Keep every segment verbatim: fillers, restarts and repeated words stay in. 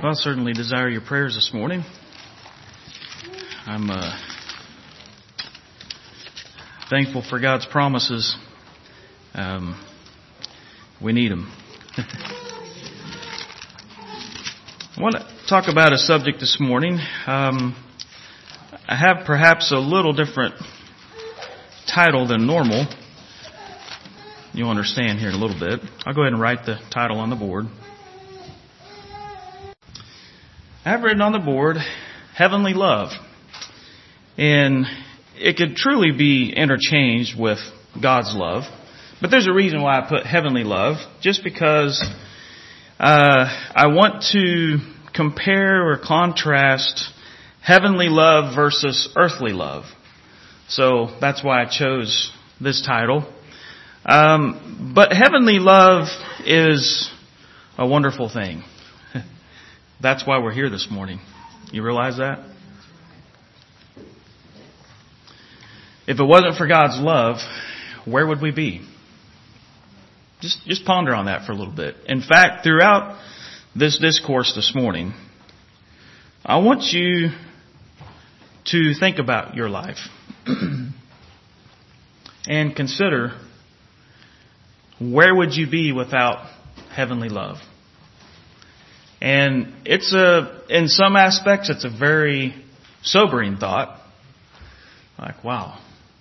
Well, I certainly desire your prayers this morning. I'm uh, thankful for God's promises. Um, we need them. I want to talk about a subject this morning. Um, I have perhaps a little different title than normal. You'll understand here in a little bit. I'll go ahead and write the title on the board. I have written on the board, Heavenly Love. And it could truly be interchanged with God's love. But there's a reason why I put Heavenly Love. Just because uh, I want to compare or contrast Heavenly Love versus Earthly Love. So that's why I chose this title. Um, but Heavenly Love is a wonderful thing. That's why we're here this morning. You realize that? If it wasn't for God's love, where would we be? Just, just ponder on that for a little bit. In fact, throughout this discourse this morning, I want you to think about your life and consider, where would you be without heavenly love? And it's a, in some aspects, it's a very sobering thought. Like, wow.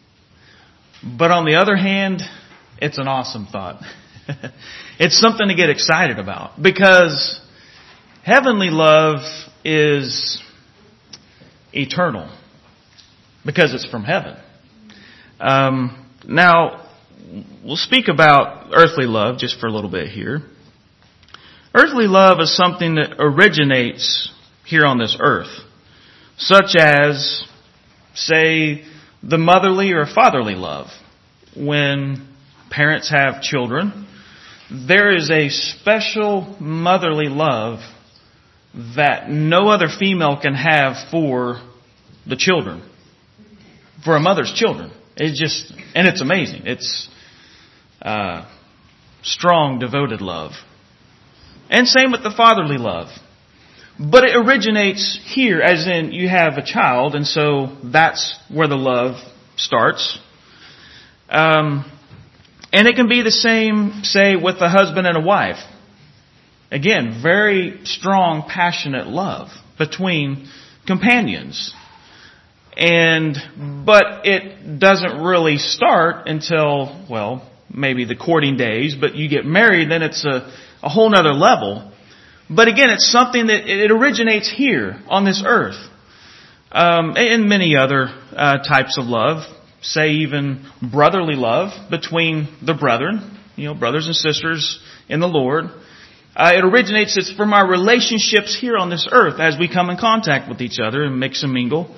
But on the other hand, it's an awesome thought. It's something to get excited about, because heavenly love is eternal, because it's from heaven. Um, now, we'll speak about earthly love just for a little bit here. Earthly love is something that originates here on this earth, such as, say, the motherly or fatherly love. When parents have children, there is a special motherly love that no other female can have for the children, for a mother's children. It's just, and it's amazing. It's uh, strong, devoted love. And same with the fatherly love. But it originates here, as in you have a child, and so that's where the love starts. Um, and it can be the same, say, with a husband and a wife. Again, very strong, passionate love between companions. And, but it doesn't really start until, well, maybe the courting days, but you get married, then it's a, a whole nother level. But again, it's something that it originates here on this earth. Um, and many other uh, types of love, say even brotherly love between the brethren, you know, brothers and sisters in the Lord. Uh, it originates, it's from our relationships here on this earth as we come in contact with each other and mix and mingle.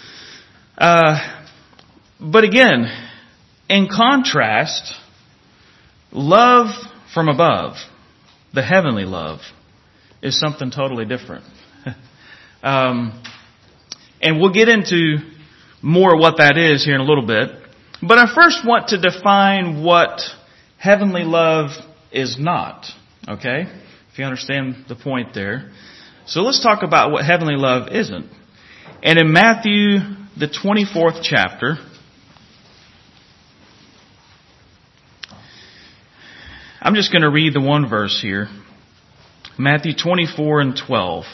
Uh, but again, in contrast, love from above, the heavenly love, is something totally different. um, and we'll get into more what that is here in a little bit. But I first want to define what heavenly love is not. Okay? If you understand the point there. So let's talk about what heavenly love isn't. And in Matthew, the twenty-fourth chapter, I'm just going to read the one verse here. Matthew twenty-four and twelve.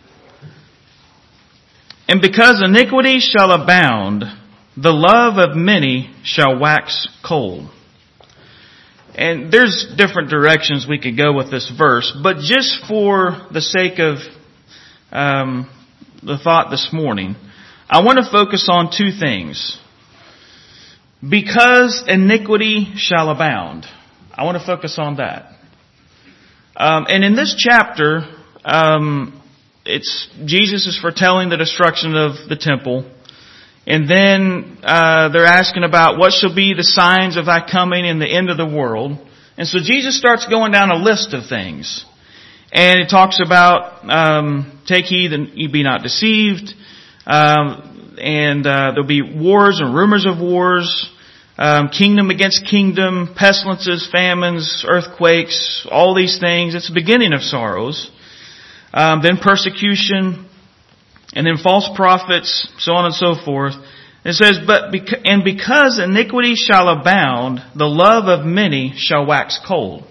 And because iniquity shall abound, the love of many shall wax cold. And there's different directions we could go with this verse, but just for the sake of um, the thought this morning, I want to focus on two things. Because iniquity shall abound. I want to focus on that. Um, and in this chapter, um, it's Jesus is foretelling the destruction of the temple. And then uh, they're asking about what shall be the signs of thy coming and the end of the world. And so Jesus starts going down a list of things. And it talks about, um, take heed that ye be not deceived. Um, and uh, there'll be wars and rumors of wars. Um, kingdom against kingdom, pestilences, famines, earthquakes, all these things. It's the beginning of sorrows. um, then persecution, and then false prophets, so on and so forth. It says, "But bec- and because iniquity shall abound, the love of many shall wax cold."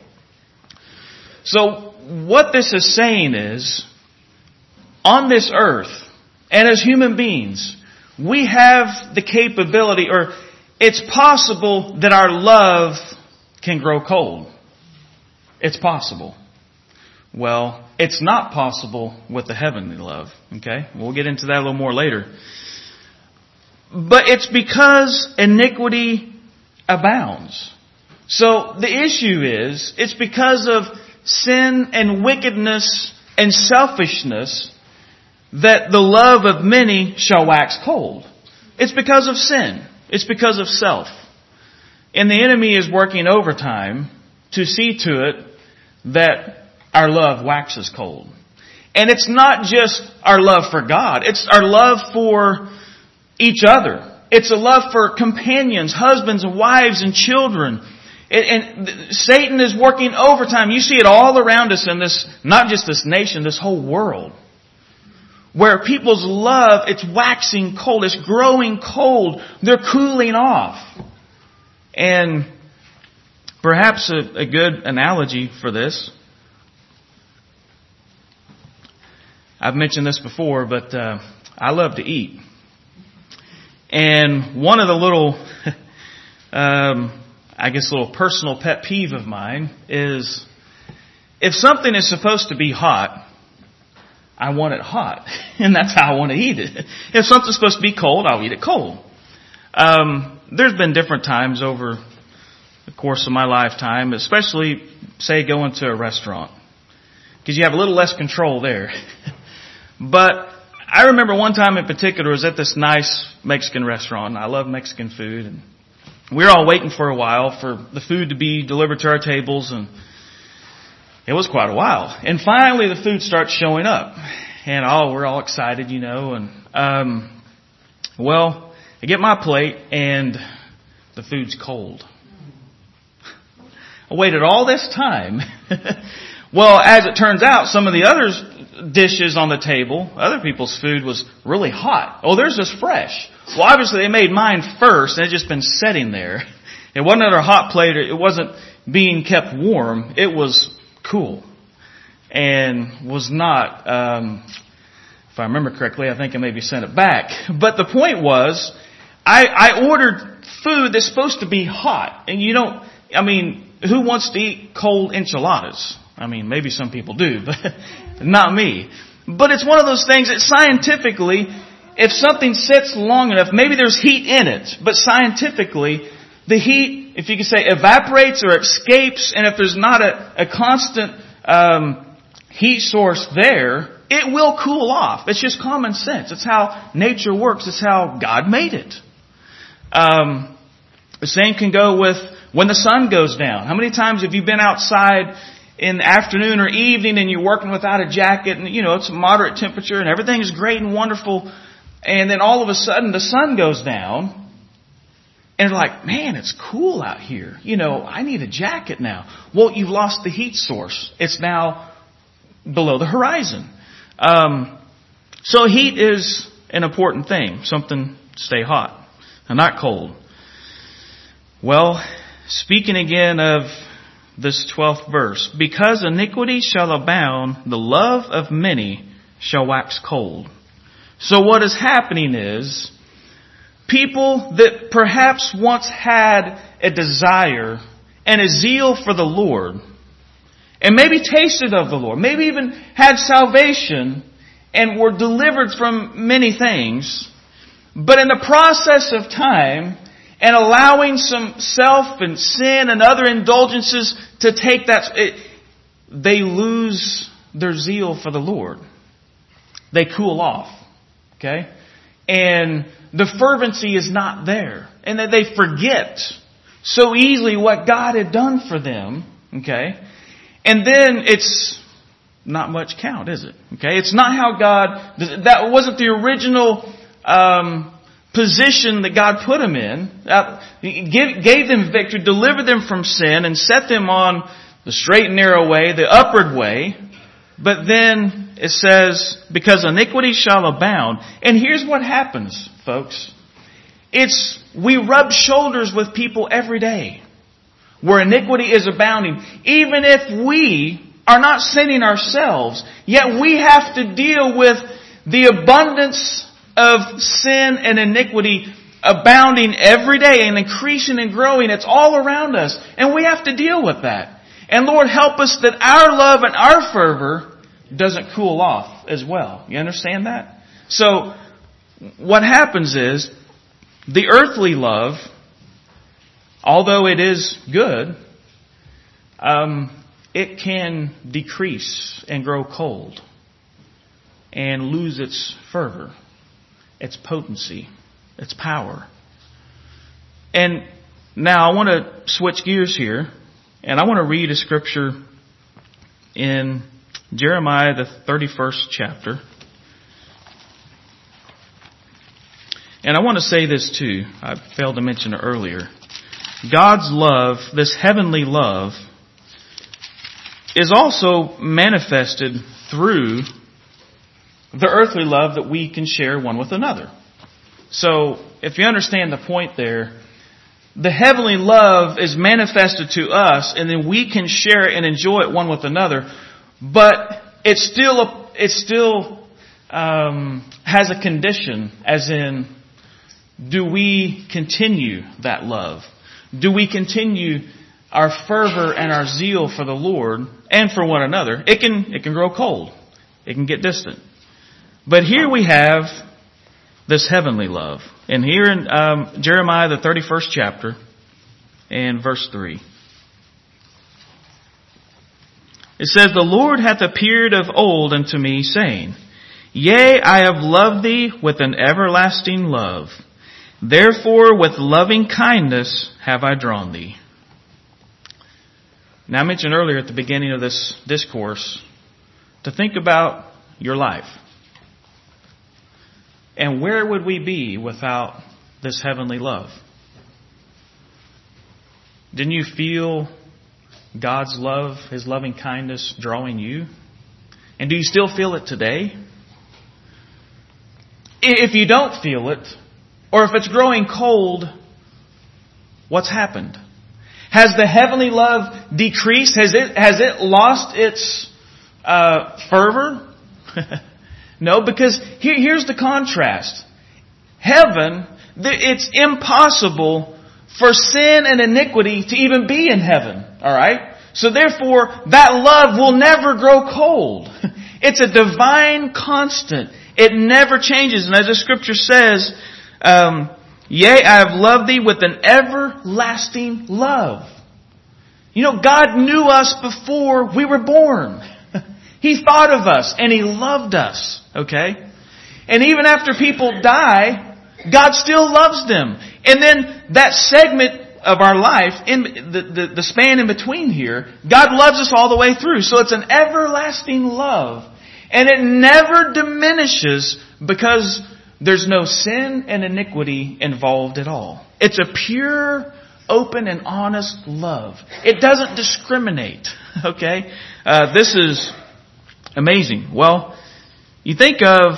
So what this is saying is, on this earth, and as human beings, we have the capability, or it's possible that our love can grow cold. It's possible. Well, it's not possible with the heavenly love. Okay? We'll get into that a little more later. But it's because iniquity abounds. So the issue is, it's because of sin and wickedness and selfishness that the love of many shall wax cold. It's because of sin. It's because of self. And the enemy is working overtime to see to it that our love waxes cold. And it's not just our love for God. It's our love for each other. It's a love for companions, husbands and wives and children. And Satan is working overtime. You see it all around us in this, not just this nation, this whole world. Where people's love, it's waxing cold. It's growing cold. They're cooling off. And perhaps a, a good analogy for this, I've mentioned this before, but uh, I love to eat. And one of the little, um, I guess, little personal pet peeve of mine is if something is supposed to be hot, I want it hot. And that's how I want to eat it. If something's supposed to be cold, I'll eat it cold. Um, there's been different times over the course of my lifetime, especially, say, going to a restaurant. Because you have a little less control there. But I remember one time in particular, I was at this nice Mexican restaurant. I love Mexican food. And we were all waiting for a while for the food to be delivered to our tables. And it was quite a while. And finally the food starts showing up. And oh, we're all excited, you know. And um, well, I get my plate and the food's cold. I waited all this time. Well, as it turns out, some of the other dishes on the table, other people's food was really hot. Oh, theirs is fresh. Well, obviously they made mine first and it had just been sitting there. It wasn't at a hot plate. It wasn't being kept warm. It was cool. And was not, um, if I remember correctly, I think I maybe sent it back. But the point was, I, I ordered food that's supposed to be hot. And you don't, I mean, who wants to eat cold enchiladas? I mean, maybe some people do, but not me. But it's one of those things that scientifically, if something sits long enough, maybe there's heat in it, but scientifically, the heat, if you could say, evaporates or escapes, and if there's not a, a constant um, heat source there, it will cool off. It's just common sense. It's how nature works. It's how God made it. Um, the same can go with when the sun goes down. How many times have you been outside in the afternoon or evening and you're working without a jacket and, you know, it's a moderate temperature and everything is great and wonderful, and then all of a sudden the sun goes down and you're like, man, it's cool out here. You know, I need a jacket now. Well, you've lost the heat source. It's now below the horizon. Um, so heat is an important thing. Something to stay hot and not cold. Well, speaking again of this twelfth verse, because iniquity shall abound, the love of many shall wax cold. So what is happening is, people that perhaps once had a desire and a zeal for the Lord, and maybe tasted of the Lord, maybe even had salvation and were delivered from many things, but in the process of time, and allowing some self and sin and other indulgences to take that, it, they lose their zeal for the Lord. They cool off. Okay? And the fervency is not there. And that they forget so easily what God had done for them. Okay? And then it's not much count, is it? Okay? It's not how God, that wasn't the original um position that God put them in. Uh, give, gave them victory, delivered them from sin, and set them on the straight and narrow way, the upward way. But then it says, because iniquity shall abound. And here's what happens, folks. It's, we rub shoulders with people every day where iniquity is abounding. Even if we are not sinning ourselves, yet we have to deal with the abundance of sin and iniquity abounding every day and increasing and growing. It's all around us. And we have to deal with that. And Lord, help us that our love and our fervor doesn't cool off as well. You understand that? So, what happens is, the earthly love, although it is good, um, it can decrease and grow cold and lose its fervor, its potency, its power. And now I want to switch gears here, and I want to read a scripture in Jeremiah, the thirty-first chapter. And I want to say this too. I failed to mention it earlier. God's love, this heavenly love, is also manifested through the earthly love that we can share one with another. So, if you understand the point there, the heavenly love is manifested to us, and then we can share it and enjoy it one with another. But it's still it still um, has a condition, as in, do we continue that love? Do we continue our fervor and our zeal for the Lord and for one another? It can it can grow cold. It can get distant. But here we have this heavenly love. And here in um, Jeremiah, the thirty-first chapter, and verse three. It says, the Lord hath appeared of old unto me, saying, Yea, I have loved thee with an everlasting love. Therefore with loving kindness have I drawn thee. Now I mentioned earlier at the beginning of this discourse to think about your life. And where would we be without this heavenly love? Didn't you feel God's love, His loving kindness drawing you? And do you still feel it today? If you don't feel it, or if it's growing cold, what's happened? Has the heavenly love decreased? Has it, has it lost its uh, fervor? No, because here, here's the contrast. Heaven, it's impossible for sin and iniquity to even be in heaven. Alright? So therefore, that love will never grow cold. It's a divine constant. It never changes. And as the scripture says, um, Yea, I have loved thee with an everlasting love. You know, God knew us before we were born. He thought of us and He loved us. Okay? And even after people die, God still loves them. And then that segment of our life, in the, the, the span in between here, God loves us all the way through. So it's an everlasting love. And it never diminishes because there's no sin and iniquity involved at all. It's a pure, open, and honest love. It doesn't discriminate. Okay? Uh, this is amazing. Well, you think of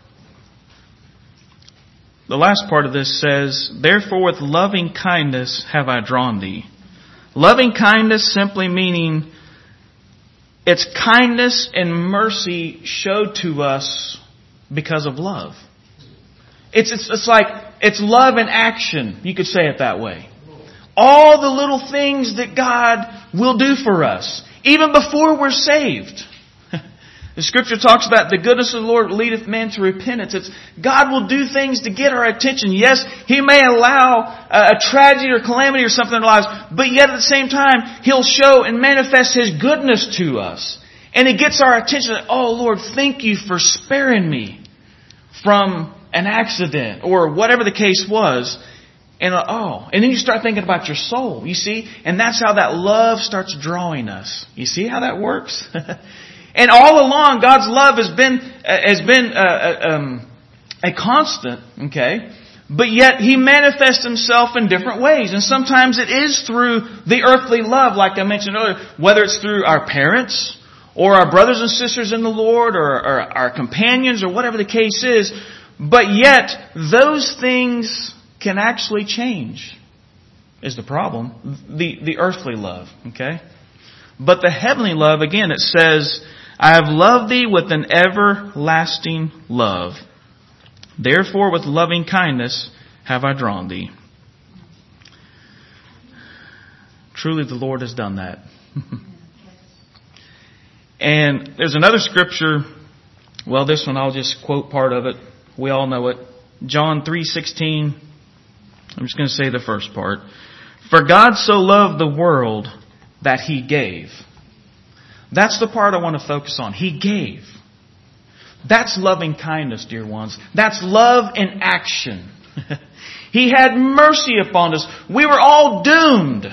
the last part of this says, Therefore with loving kindness have I drawn thee. Loving kindness simply meaning it's kindness and mercy showed to us because of love. It's, it's, it's like, it's love in action. You could say it that way. All the little things that God will do for us, even before we're saved. The scripture talks about the goodness of the Lord leadeth man to repentance. It's God will do things to get our attention. Yes, He may allow a tragedy or calamity or something in our lives, but yet at the same time, He'll show and manifest His goodness to us. And it gets our attention that, oh Lord, thank you for sparing me from an accident or whatever the case was. And uh, oh, and then you start thinking about your soul, you see? And that's how that love starts drawing us. You see how that works? And all along, God's love has been uh, has been uh, um, a constant, okay? But yet He manifests Himself in different ways. And sometimes it is through the earthly love, like I mentioned earlier, whether it's through our parents, or our brothers and sisters in the Lord, or, or our companions, or whatever the case is. But yet, those things can actually change, is the problem. The, the earthly love, okay? But the heavenly love, again, it says, I have loved thee with an everlasting love. Therefore, with loving kindness have I drawn thee. Truly, the Lord has done that. And there's another scripture. Well, this one I'll just quote part of it. We all know it. John three sixteen. I'm just going to say the first part. For God so loved the world that He gave. That's the part I want to focus on. He gave. That's loving kindness, dear ones. That's love in action. He had mercy upon us. We were all doomed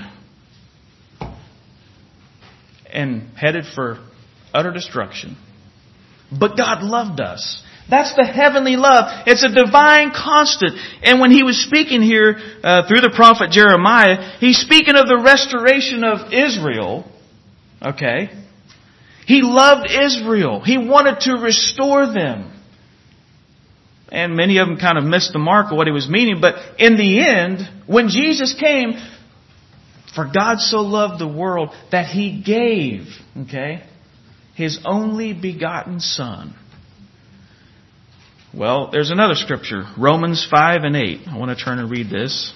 and headed for utter destruction. But God loved us. That's the heavenly love. It's a divine constant. And when He was speaking here uh, through the prophet Jeremiah, He's speaking of the restoration of Israel. Okay? He loved Israel. He wanted to restore them. And many of them kind of missed the mark of what He was meaning. But in the end, when Jesus came, for God so loved the world that He gave, okay, His only begotten Son. Well, there's another scripture, Romans five and eight. I want to turn and read this.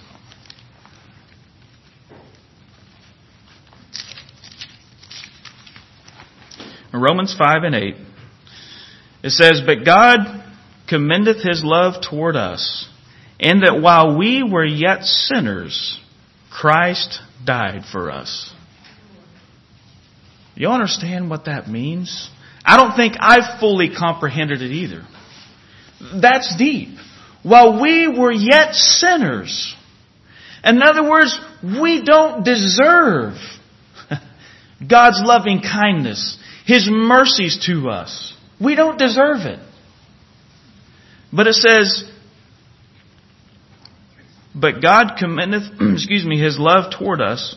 In Romans five and eight, it says, But God commendeth His love toward us, in that while we were yet sinners, Christ died for us. You understand what that means? I don't think I've fully comprehended it either. That's deep. While we were yet sinners. In other words, we don't deserve God's loving kindness, His mercies to us. We don't deserve it. But it says, But God commendeth, excuse me, His love toward us,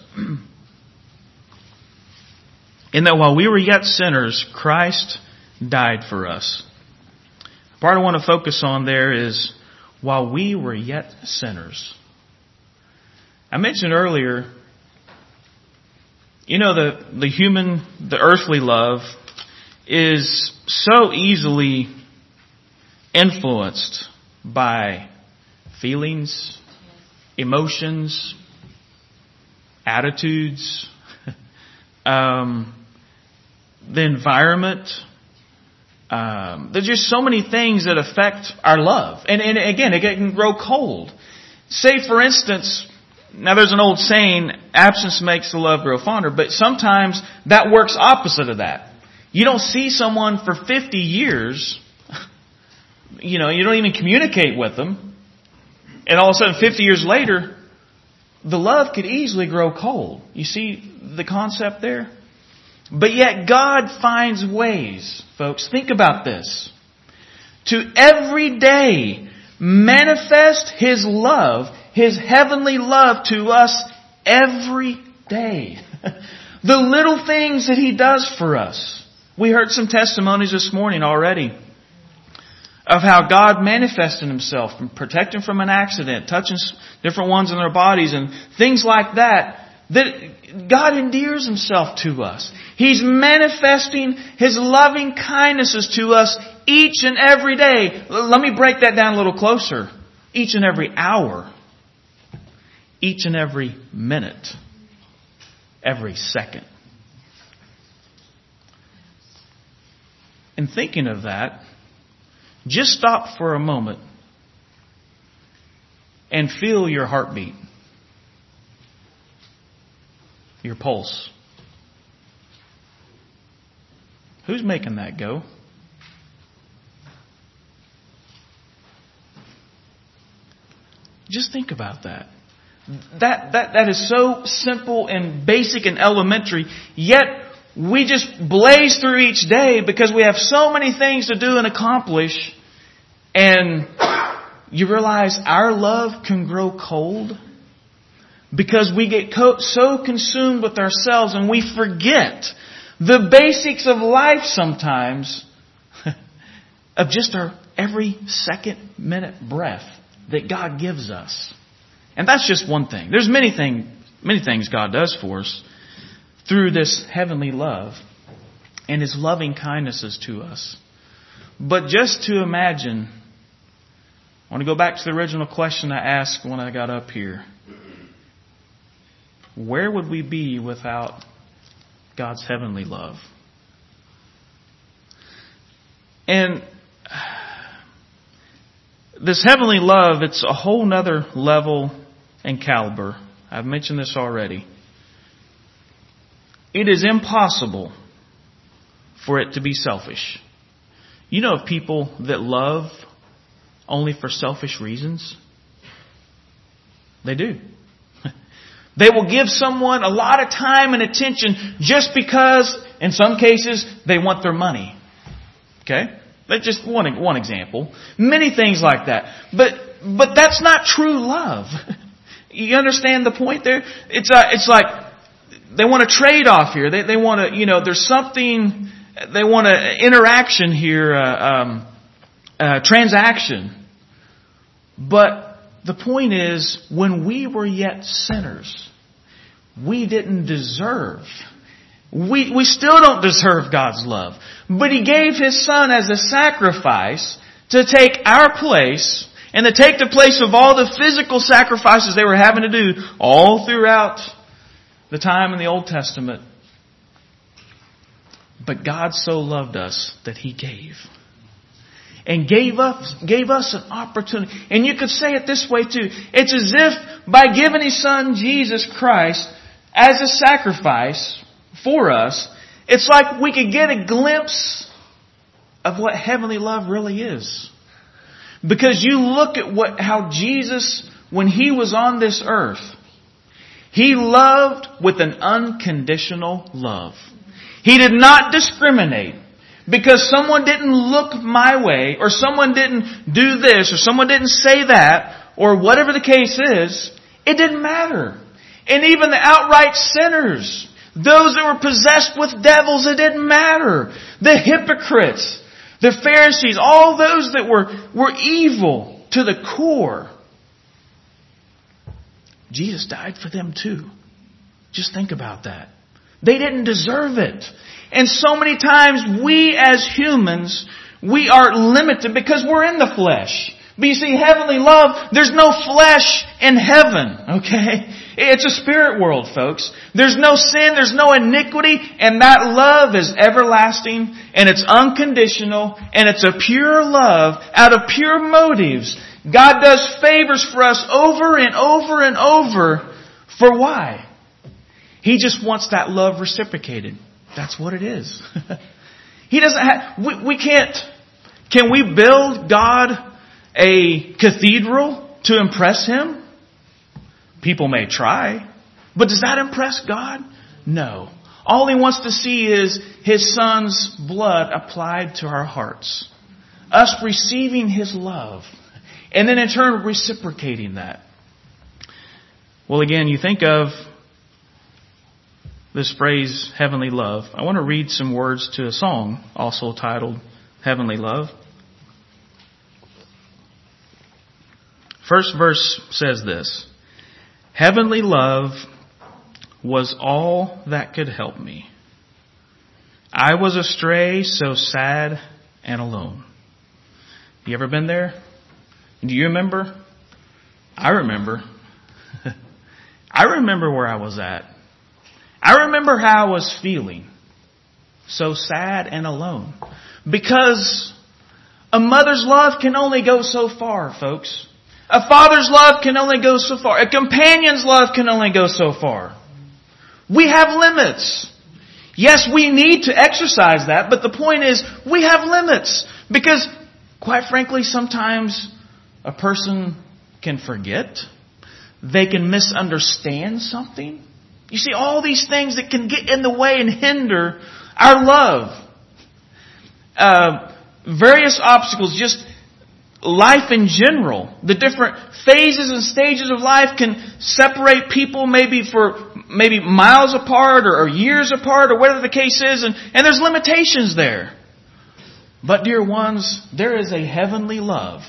in that while we were yet sinners, Christ died for us. The part I want to focus on there is, while we were yet sinners. I mentioned earlier, you know, the, the human, the earthly love is so easily influenced by feelings, emotions, attitudes, um, the environment. Um, there's just so many things that affect our love. And, and again, it can grow cold. Say, for instance, now there's an old saying, absence makes the love grow fonder, but sometimes that works opposite of that. You don't see someone for fifty years, you know, you don't even communicate with them, and all of a sudden fifty years later, the love could easily grow cold. You see the concept there? But yet God finds ways, folks, think about this, to every day manifest His love, His heavenly love to us every day. The little things that He does for us. We heard some testimonies this morning already of how God manifested Himself and protecting from an accident, touching different ones in their bodies and things like that. That God endears Himself to us. He's manifesting His loving kindnesses to us each and every day. Let me break that down a little closer. Each and every hour. Each and every minute. Every second. And thinking of that, just stop for a moment and feel your heartbeat. Your pulse. Who's making that go? Just think about that. That, that, that is so simple and basic and elementary, yet we just blaze through each day because we have so many things to do and accomplish, and you realize our love can grow cold because we get co- so consumed with ourselves and we forget The basics of life sometimes, of just our every second, minute breath that God gives us. And that's just one thing. There's many things, many things God does for us through this heavenly love and His loving kindnesses to us. But just to imagine, I want to go back to the original question I asked when I got up here. Where would we be without God's heavenly love? And this heavenly love, it's a whole nother level and caliber. I've mentioned this already. It is impossible for it to be selfish. You know of people that love only for selfish reasons? They do. They will give someone a lot of time and attention just because, in some cases, they want their money. Okay? That's just one, one example. Many things like that. But, but that's not true love. You understand the point there? It's, uh, it's like they want a trade-off here. They, they want to, you know, there's something, they want an interaction here, uh, um, uh, transaction. But the point is, when we were yet sinners, we didn't deserve. We, we still don't deserve God's love. But He gave His Son as a sacrifice to take our place and to take the place of all the physical sacrifices they were having to do all throughout the time in the Old Testament. But God so loved us that He gave. And gave us, gave us an opportunity. And you could say it this way too. It's as if by giving His Son, Jesus Christ, as a sacrifice for us, it's like we could get a glimpse of what heavenly love really is. Because you look at what, how Jesus, when He was on this earth, He loved with an unconditional love. He did not discriminate. Because someone didn't look my way, or someone didn't do this, or someone didn't say that, or whatever the case is, it didn't matter. And even the outright sinners, those that were possessed with devils, it didn't matter. The hypocrites, the Pharisees, all those that were, were evil to the core. Jesus died for them too. Just think about that. They didn't deserve it. And so many times we as humans, we are limited because we're in the flesh. But you see, heavenly love, there's no flesh in heaven, okay? It's a spirit world, folks. There's no sin, there's no iniquity, and that love is everlasting, and it's unconditional, and it's a pure love out of pure motives. God does favors for us over and over and over. For why? He just wants that love reciprocated. That's what it is. He doesn't have, we, we can't, can we build God a cathedral to impress Him? People may try. But does that impress God? No. All He wants to see is His Son's blood applied to our hearts. Us receiving His love. And then in turn reciprocating that. Well, again, you think of this phrase, heavenly love. I want to read some words to a song also titled Heavenly Love. First verse says this: Heavenly love was all that could help me. I was astray, so sad and alone. You ever been there? Do you remember? I remember. I remember where I was at. I remember how I was feeling. So sad and alone. Because a mother's love can only go so far, folks. A father's love can only go so far. A companion's love can only go so far. We have limits. Yes, we need to exercise that, but the point is, we have limits. Because, quite frankly, sometimes a person can forget. They can misunderstand something. You see, all these things that can get in the way and hinder our love. Uh, various obstacles, just life in general. The different phases and stages of life can separate people maybe for maybe miles apart or, or years apart or whatever the case is. And, and there's limitations there. But dear ones, there is a heavenly love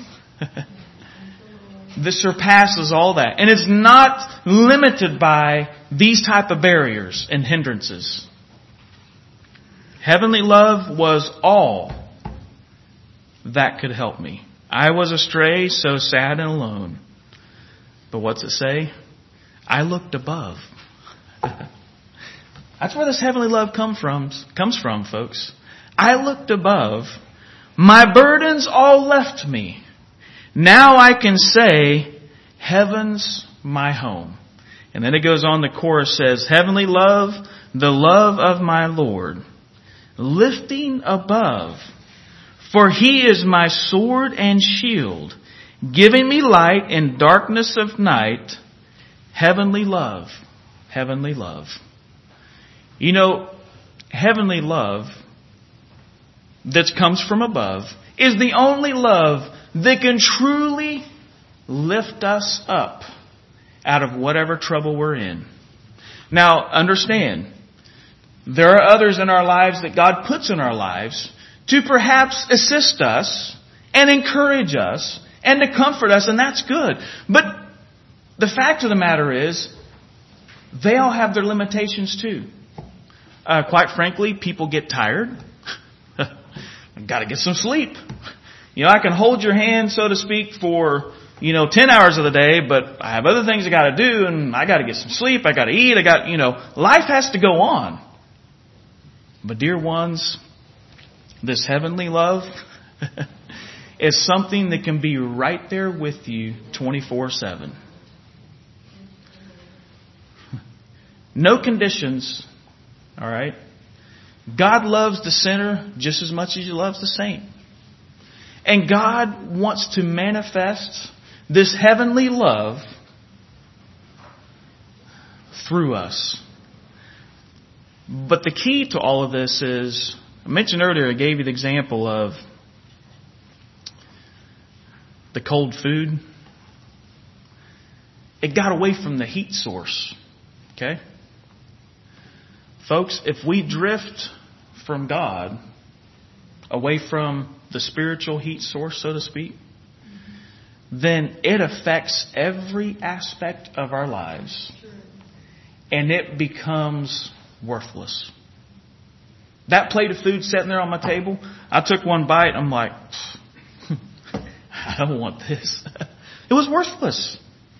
that surpasses all that. And it's not limited by these type of barriers and hindrances. Heavenly love was all that could help me. I was astray, so sad and alone. But what's it say? I looked above. That's where this heavenly love come from, comes from, folks. I looked above. My burdens all left me. Now I can say, heaven's my home. And then it goes on, the chorus says, heavenly love, the love of my Lord, lifting above. For He is my sword and shield, giving me light in darkness of night. Heavenly love, heavenly love. You know, heavenly love that comes from above is the only love that can truly lift us up out of whatever trouble we're in. Now, understand, there are others in our lives that God puts in our lives to perhaps assist us and encourage us and to comfort us, and that's good. But the fact of the matter is, they all have their limitations too. Uh, quite frankly, people get tired. I've got to get some sleep. You know, I can hold your hand, so to speak, for, you know, ten hours of the day, but I have other things I got to do, and I got to get some sleep, I got to eat, I got, you know, life has to go on. But dear ones, this heavenly love is something that can be right there with you twenty-four seven. No conditions, all right? God loves the sinner just as much as He loves the saint. And God wants to manifest this heavenly love through us. But the key to all of this is, I mentioned earlier, I gave you the example of the cold food. It got away from the heat source. Okay? Folks, if we drift from God, away from the spiritual heat source, so to speak, then it affects every aspect of our lives. And it becomes worthless. That plate of food sitting there on my table, I took one bite, I'm like, I don't want this. It was worthless.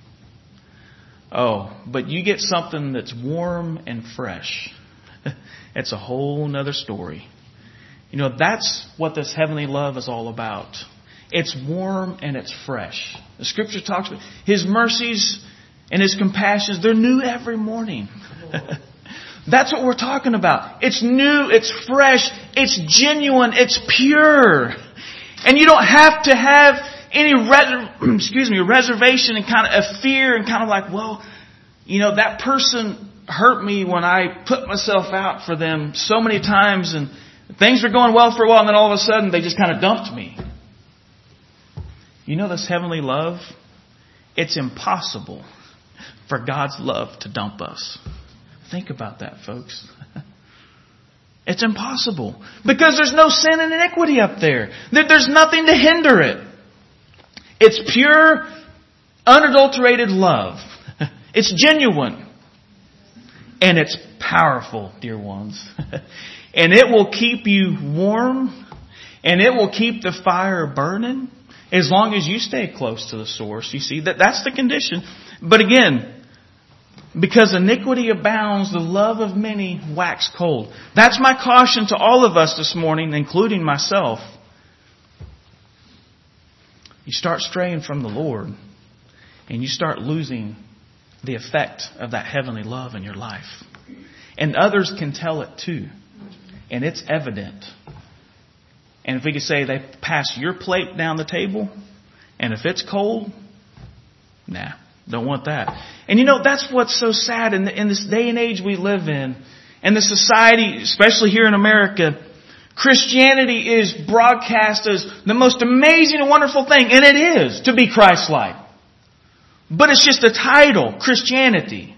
Oh, but you get something that's warm and fresh. It's a whole nother story. You know, that's what this heavenly love is all about. It's warm and it's fresh. The Scripture talks about His mercies and His compassions. They're new every morning. That's what we're talking about. It's new, it's fresh, it's genuine, it's pure. And you don't have to have any res- excuse me, reservation and kind of a fear and kind of like, well, you know, that person hurt me when I put myself out for them so many times and things were going well for a while and then all of a sudden they just kind of dumped me. You know, this heavenly love, it's impossible for God's love to dump us. Think about that, folks. It's impossible because there's no sin and iniquity up there. There's nothing to hinder it. It's pure, unadulterated love. It's genuine. And it's powerful, dear ones. And it will keep you warm. And it will keep the fire burning as long as you stay close to the source. You see, that that's the condition. But again, because iniquity abounds, the love of many wax cold. That's my caution to all of us this morning, including myself. You start straying from the Lord and you start losing the effect of that heavenly love in your life. And others can tell it too. And it's evident. And if we could say they pass your plate down the table, and if it's cold, nah, don't want that. And you know, that's what's so sad in, the, in this day and age we live in, and the society, especially here in America, Christianity is broadcast as the most amazing and wonderful thing, and it is, to be Christ-like. But it's just a title, Christianity.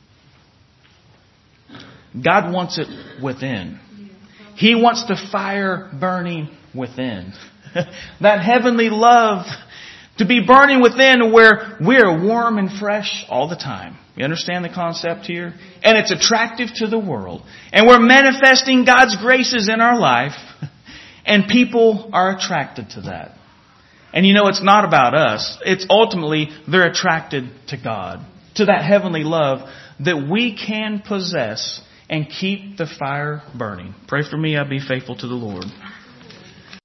God wants it within. He wants the fire burning within. That heavenly love to be burning within where we're warm and fresh all the time. You understand the concept here? And it's attractive to the world. And we're manifesting God's graces in our life. And people are attracted to that. And you know, it's not about us. It's ultimately they're attracted to God. To that heavenly love that we can possess and keep the fire burning. Pray for me, I'll be faithful to the Lord.